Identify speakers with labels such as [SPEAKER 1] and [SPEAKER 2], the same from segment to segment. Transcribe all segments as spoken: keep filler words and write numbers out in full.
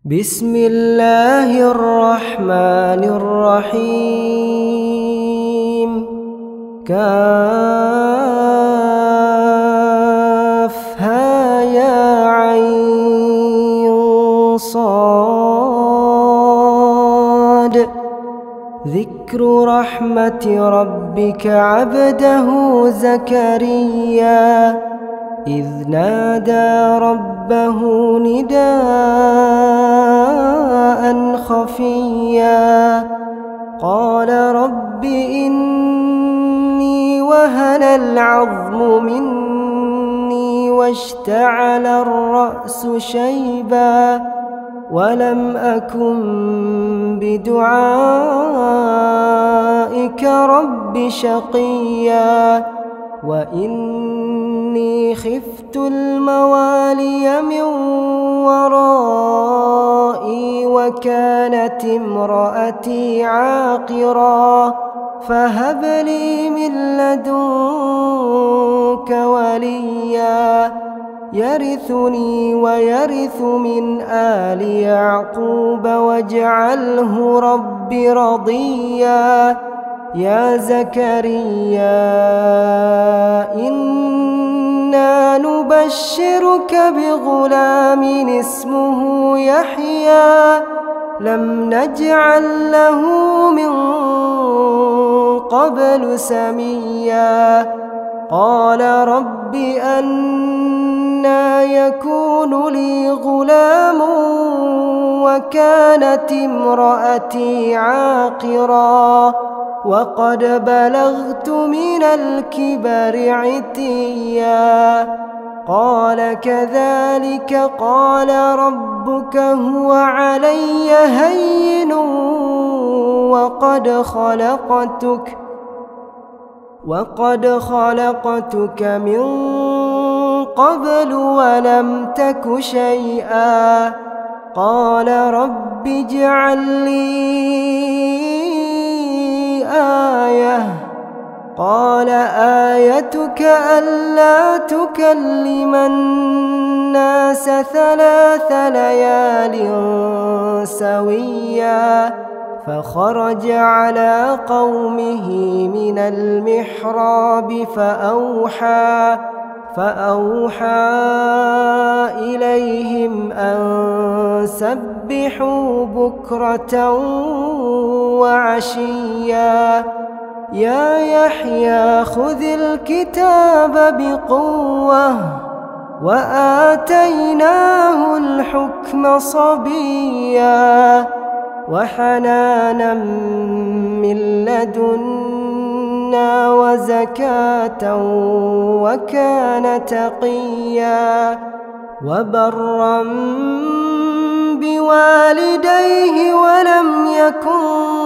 [SPEAKER 1] بسم الله الرحمن الرحيم. كافها يا عين صاد. ذكر رحمة ربك عبده زكريا إذ نادى ربه نداء خفيا قال رب إني وهن العظم مني واشتعل الرأس شيبا ولم أكن بدعائك رب شقيا وإني خفت الموالي من ورائي وكانت امرأتي عاقرا فهب لي من لدنك وليا يرثني ويرث من آل يعقوب واجعله رب رضيا. يا زكريا إنا نبشرك بغلام اسمه يحيى لم نجعل له من قبل سميا قال رب أنى يكون لي غلام وكانت امرأتي عاقرا وقد بلغت من الكبر عتيا قال كذلك قال ربك هو علي هين وقد خلقتك وقد خلقتك من قبل ولم تك شيئا قال رب اجعل لي آية قال آيتك ألا تكلم الناس ثلاث ليال سويا فخرج على قومه من المحراب فأوحى فأوحى إليهم أن سبحوا بكرة وعشيا يا يحيى خذ الكتاب بقوة وآتيناه الحكم صبيا وحنانا من لدنا وزكاة وكان تقيا وبرا بوالديه ولم يكن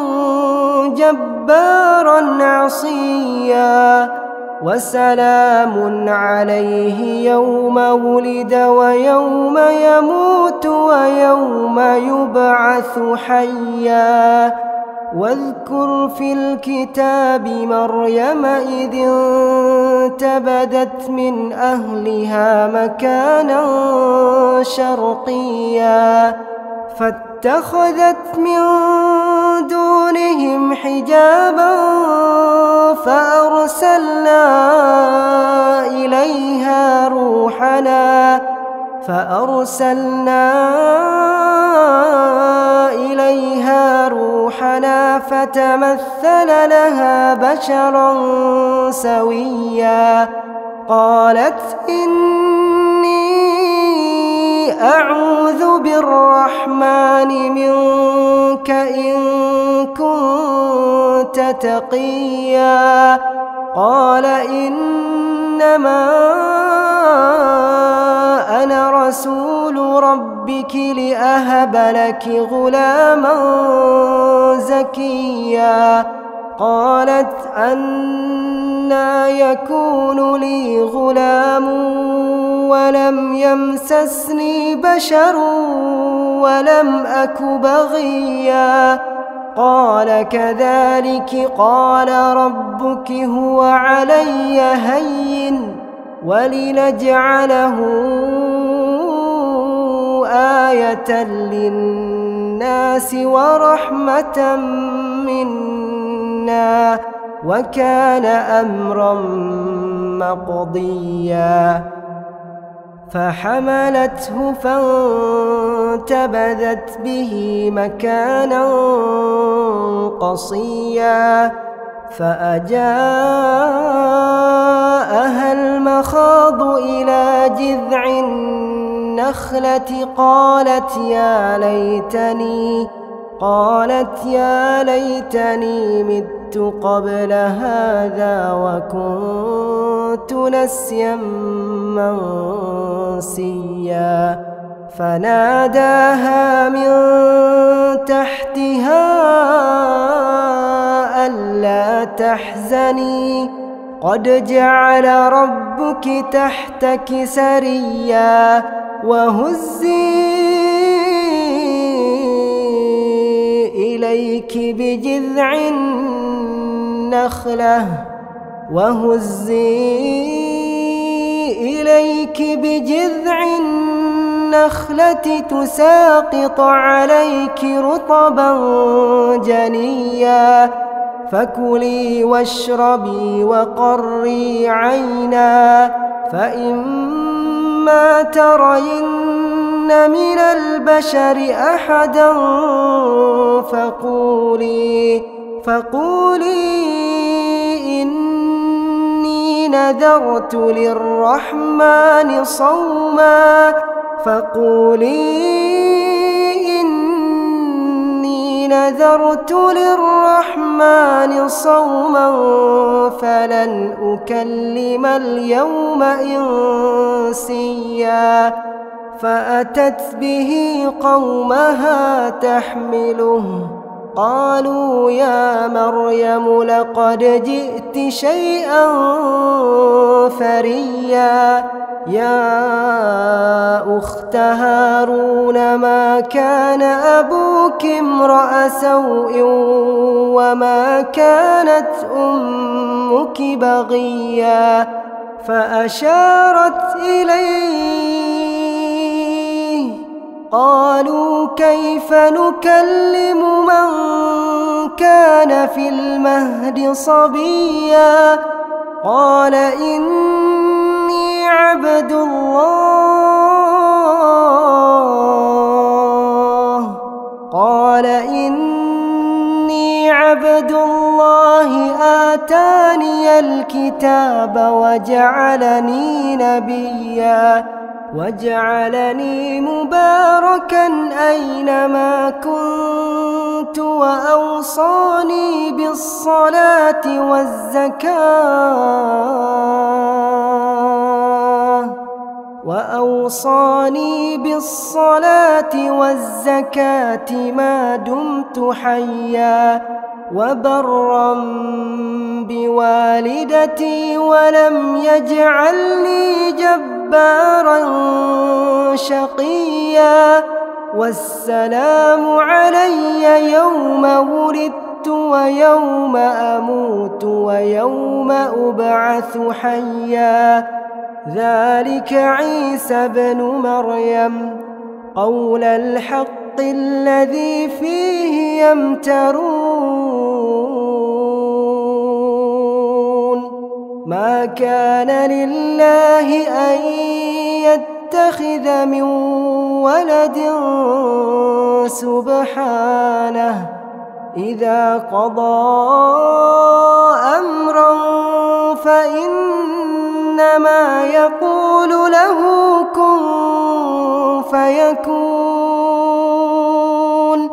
[SPEAKER 1] جبارا عصيا وسلام عليه يوم ولد ويوم يموت ويوم يبعث حيا واذكر في الكتاب مريم إذ انتبذت من أهلها مكانا شرقيا فاتخذت من دونهم حجابا فأرسلنا إليها روحنا فأرسلنا إليها روحنا فتمثل لها بشرا سويا قالت إني أعوذ بالرحمن منك إن كنت تقيا قال إنما أنا رسول ربك لأهب لك غلاما زكيا قالت أنى يكون لي غلام ولم يمسسني بشر ولم أك بغيا قال كذلك قال ربك هو علي هين ولنجعله آية للناس ورحمة منا وكان أمرا مقضيا فحملته فانتبذت به مكانا قصيا فأجاءها المخاض إلى جذع النخلة قالت يا ليتني قالت يا ليتني مت قبل هذا وكنت نسيا منسيا فناداها من تحتها ألا تحزني قد جعل ربك تحتك سريا وهزي إليك بجذع النخلة وهزي إليك بجذع النخلة تساقط عليك رطبا جنيا فكلي واشربي وقري عينا فإما ترين من البشر أحدا فقولي فقولي إني نذرت للرحمن صوما فقولي إني نذرت للرحمن صوما فلن أكلم اليوم إنسيا فأتت به قومها تحمله قالوا يا مريم لقد جئت شيئا فريا يا أخت هارون ما كان أبوك امرأ سوء وما كانت أمك بغيا فأشارت إليه قالوا كيف نكلم من كان في المهد صبيا قال إني عبد الله قال إني عبد الله آتاني الكتاب وجعلني نبيا وجعلني مباركا أينما كنت وأوصاني بالصلاة والزكاة وأوصاني بالصلاة والزكاة ما دمت حيا وبرا بوالدتي ولم يجعلني جبارا شقيا والسلام علي يوم ولدت ويوم أموت ويوم أبعث حيا ذلك عيسى بن مريم قول الحق الذي فيه يمترون ما كان لله أن يتخذ من ولد سبحانه إذا قضى أمرا فإنما يقول له كن فيكون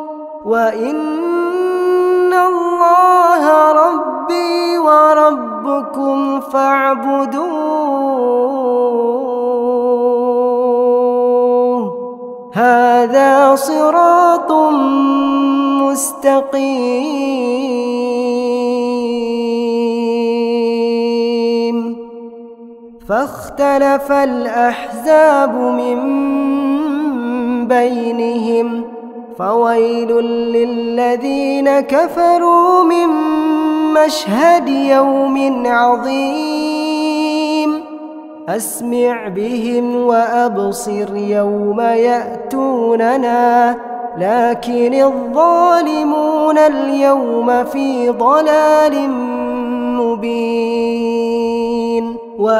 [SPEAKER 1] وإن الله ربي وربكم فاعبدوه هذا صراط مستقيم فاختلف الأحزاب من بينهم فويل للذين كفروا من مشهد يوم عظيم أسمع بهم وأبصر يوم يأتوننا لكن الظالمون اليوم في ضلال مبين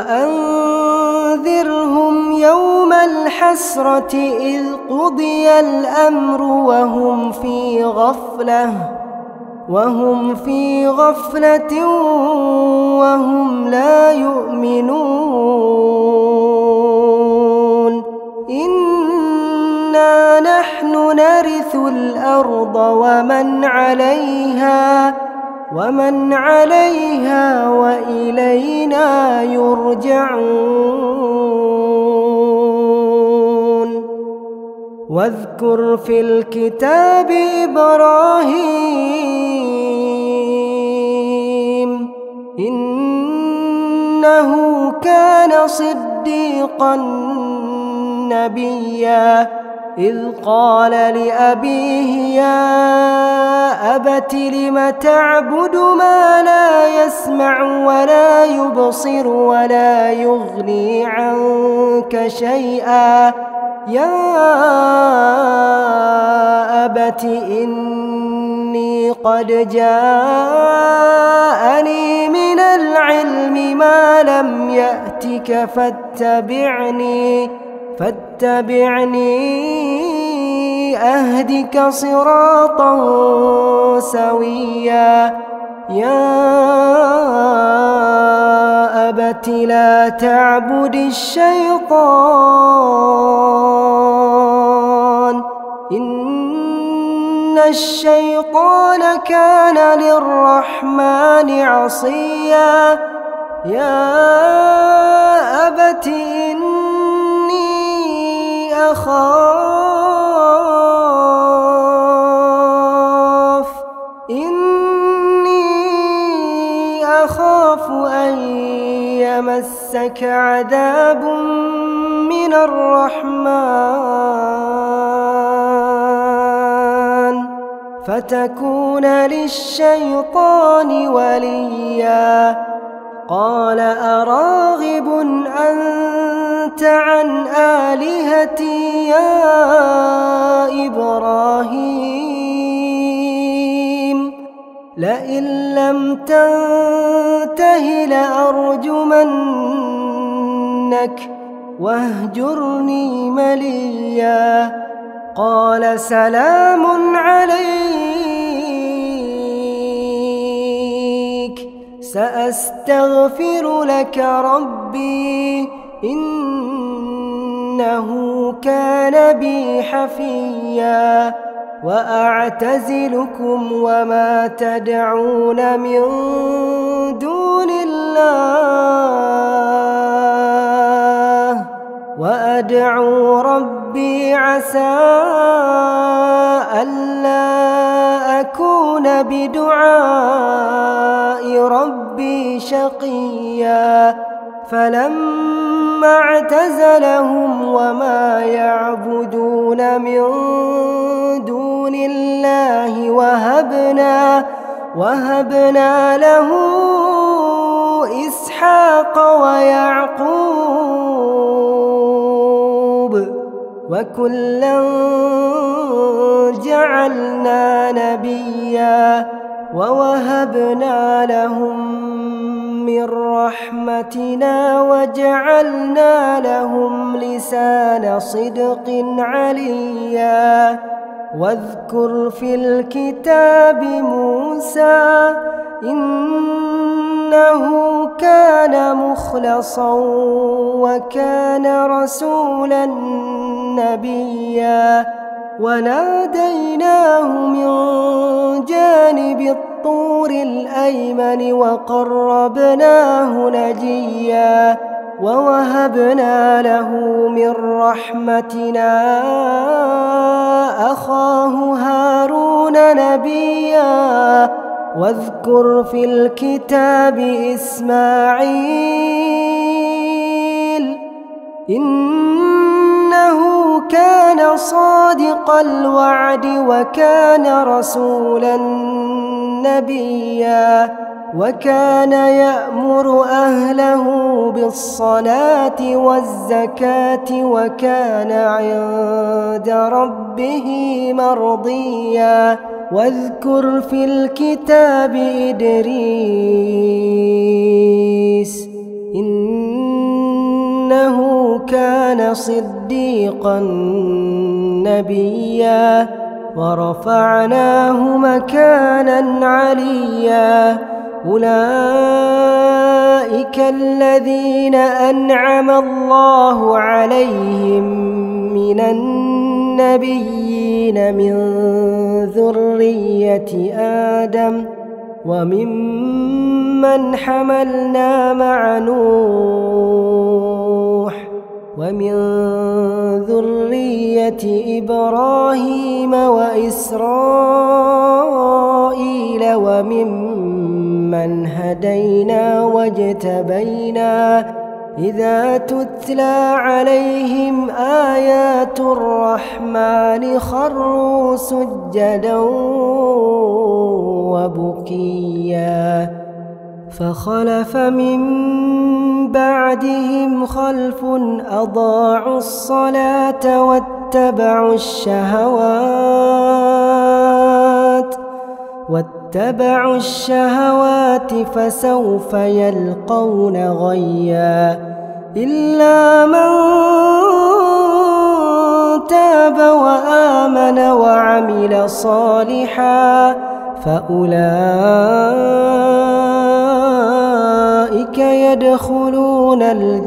[SPEAKER 1] وأنذرهم يوم الحسرة إذ قضي الأمر وهم في غفلة وهم في غفلة وهم لا يؤمنون إنا نحن نرث الأرض ومن عليها ومن عليها وإلينا يرجعون واذكر في الكتاب إبراهيم إنه كان صديقا نبيا إذ قال لأبيه يا أبت لم تعبد ما لا يسمع ولا يبصر ولا يغني عنك شيئا يا أبت إني قد جاءني من العلم ما لم يأتك فاتبعني فاتبعني أهدك صراطا سويا يا أبت لا تعبد الشيطان إن الشيطان كان للرحمن عصيا يا أبت إني أخاف إني أخاف أن يمسك عذاب من الرحمن فتكون للشيطان وليا قال أراغب أنت عن آلهتي يا إبراهيم لئن لم تنته لأرجمنك واهجرني مليا قال سلام عليك سأستغفر لك ربي إنه كان بي حفيا وأعتزلكم وما تدعون من دون الله وأدعو ربي عسى ألا أكون بدعاء ربي شقيا فلما اعتزلهم وما يعبدون من دون الله وهبنا وهبنا له إسحاق ويعقوب وكلا جعلنا نبيا ووهبنا لهم من رحمتنا وجعلنا لهم لسان صدق عليا واذكر في الكتاب موسى إنه كان مخلصا وكان رسولا نبيا وناديناه من جانب الطور الأيمن وقربناه نجيا ووهبنا له من رحمتنا أخاه هارون نبيا واذكر في الكتاب إسماعيل إنه كان صادق الوعد وكان رسولا نبيا وكان يأمر أهله بالصلاة والزكاة وكان عند ربه مرضيا واذكر في الكتاب إدريس إنه كان صديقا نبيا ورفعناه مكانا عليا أولئك الذين أنعم الله عليهم من النبيين من ذرية آدم وممن حملنا مع نوح ومن ذرية إبراهيم وإسرائيل وممن هدينا واجتبينا إذا تتلى عليهم آيات الرحمن خروا سجدا وبكيا فخلف من بعدهم خلف أضاعوا الصلاة واتبعوا الشهوات واتبعوا الشهوات فسوف يلقون غيا إلا من تاب وآمن وعمل صالحا فأولئك يدخلون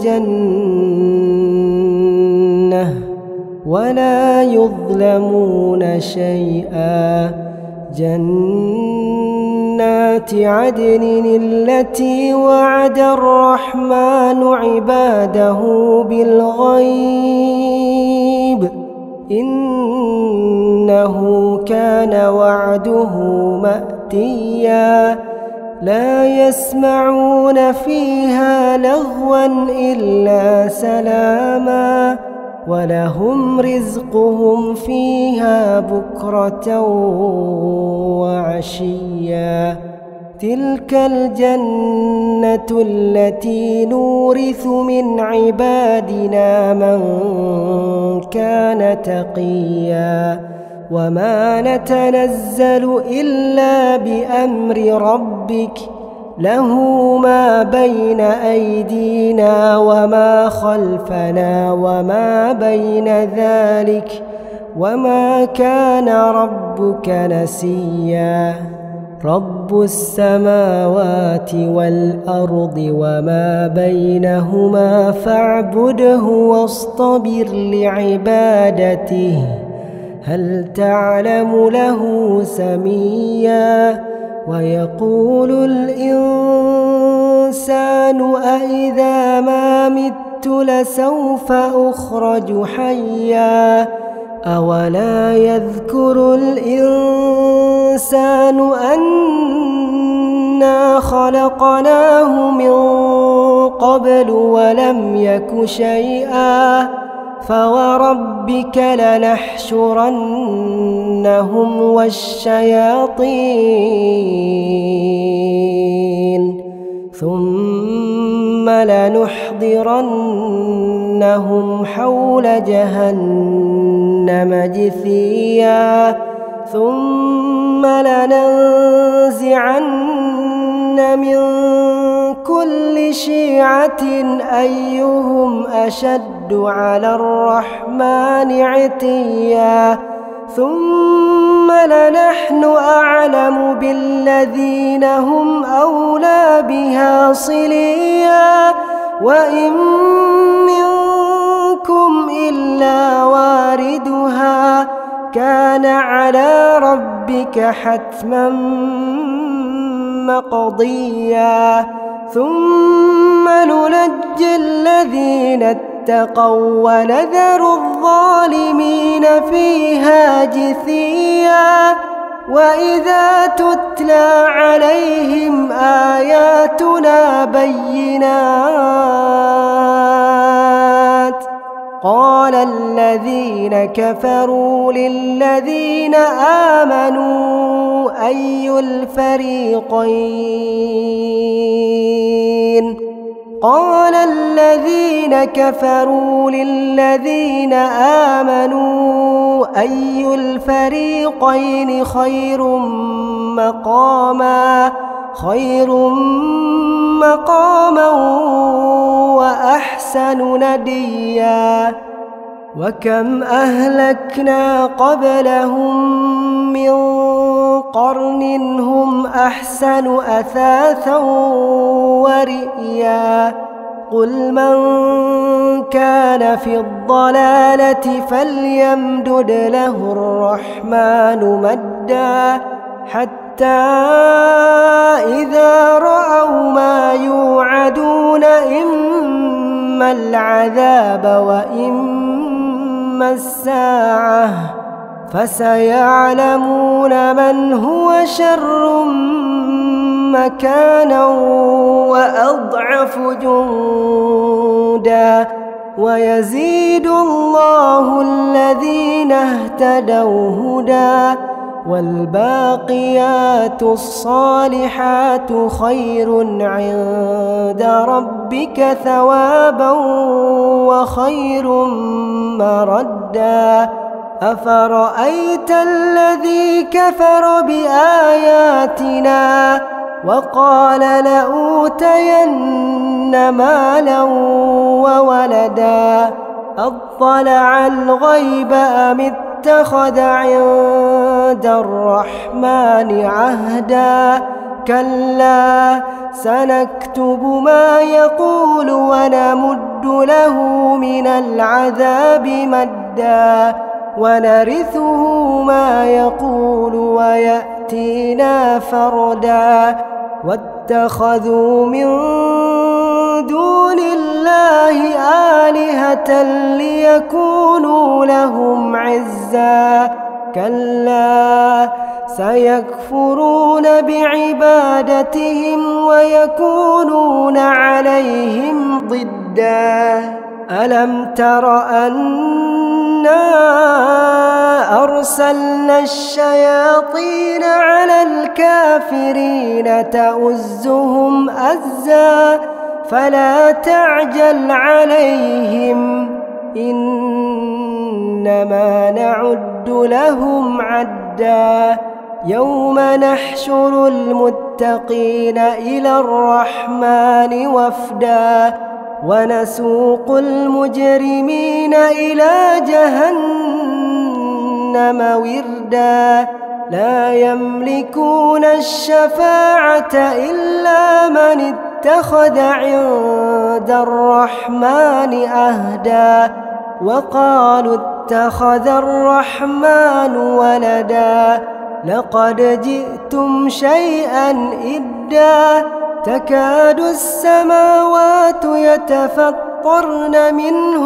[SPEAKER 1] الجنة ولا يظلمون شيئا جنات عدن التي وعد الرحمن عباده بالغيب إنه كان وعده مأتيا لا يسمعون فيها لغوا إلا سلاما ولهم رزقهم فيها بكرة وعشيا تلك الجنة التي نورث من عبادنا من كان تقيا وما نتنزل إلا بأمر ربك له ما بين أيدينا وما خلفنا وما بين ذلك وما كان ربك نسيا رب السماوات والأرض وما بينهما فاعبده واصطبر لعبادته هل تعلم له سميا ويقول الإنسان أإذا ما مت لسوف أخرج حيا أولا يذكر الإنسان أنا خلقناه من قبل ولم يك شيئا فوربك لنحشرنهم والشياطين ثم لنحضرنهم حول جهنم جثيا ثم لننزعن من كل شيعة أيهم أشد على الرحمن عتيا ثم لنحن أعلم بالذين هم أولى بها صليا وإن منكم إلا واردها كان على ربك حتما مقضيا ثم ننجي الذين اتقوا ونذر الظالمين فيها جثيا وإذا تتلى عليهم آياتنا بينات قال الذين كفروا للذين آمنوا أي الفريقين قال الذين كفروا للذين آمنوا أي الفريقين خير مقاما خير مقاما وأحسن نديا وكم أهلكنا قبلهم من قرن هم أحسن أثاثا ورئيا قل من كان في الضلالة فليمدد له الرحمن مدا حتى إذا رأوا ما يوعدون إما العذاب وإما الساعة فسيعلمون من هو شر مكانا وأضعف جندا ويزيد الله الذين اهتدوا هدى والباقيات الصالحات خير عند ربك ثوابا وخير مردا أفرأيت الذي كفر بآياتنا وقال لأوتين مالا وولدا أطلع الغيب أم اتخذ عند الرحمن عهدا كلا سنكتب ما يقول ونمد له من العذاب مدا ونرثه ما يقول ويأتينا فردا واتخذوا من دون الله آلهة ليكونوا لهم عزا كلا سيكفرون بعبادتهم ويكونون عليهم ضدا ألم تر أنا أرسلنا الشياطين على الكافرين تؤزهم أزا فلا تعجل عليهم إنما نعد لهم عدا يوم نحشر المتقين إلى الرحمن وفدا ونسوق المجرمين إلى جهنم وردا لا يملكون الشفاعة إلا من اتخذ عند الرحمن أهدا وقالوا اتخذ الرحمن ولدا لقد جئتم شيئا إدا تكاد السماوات يتفطرن منه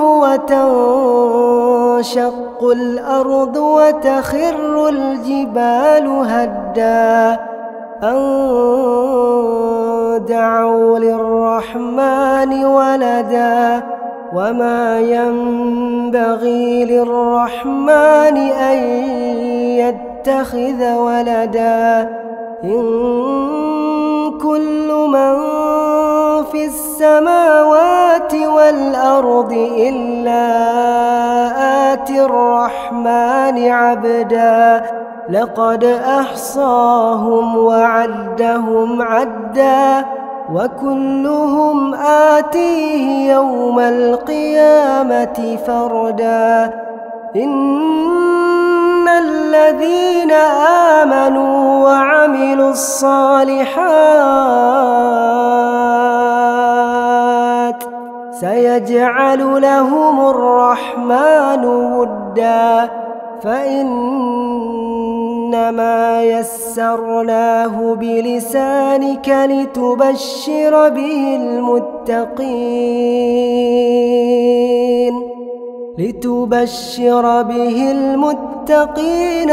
[SPEAKER 1] وتنشق الأرض وتخر الجبال هدا أن دعوا للرحمن ولدا وما ينبغي للرحمن أن يتخذ ولدا إن كل من في السماوات والأرض إلا آتي الرحمن عبدا لقد أحصاهم وعدهم عدا وكلهم آتيه يوم القيامة فردا إن الذين آمنوا وعملوا الصالحات سيجعل لهم الرحمن ودا فإنما يسرناه بلسانك لتبشر به المتقين لتبشر به المتقين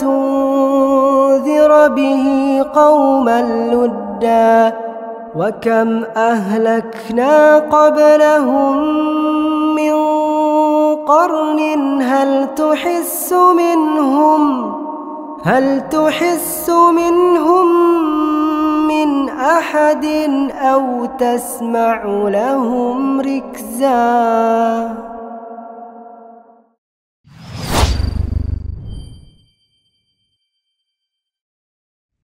[SPEAKER 1] وتنذر به قوما لدا وكم أهلكنا قبلهم من قرن هل تحس منهم هل تحس منهم من أحد أو تسمع لهم ركزا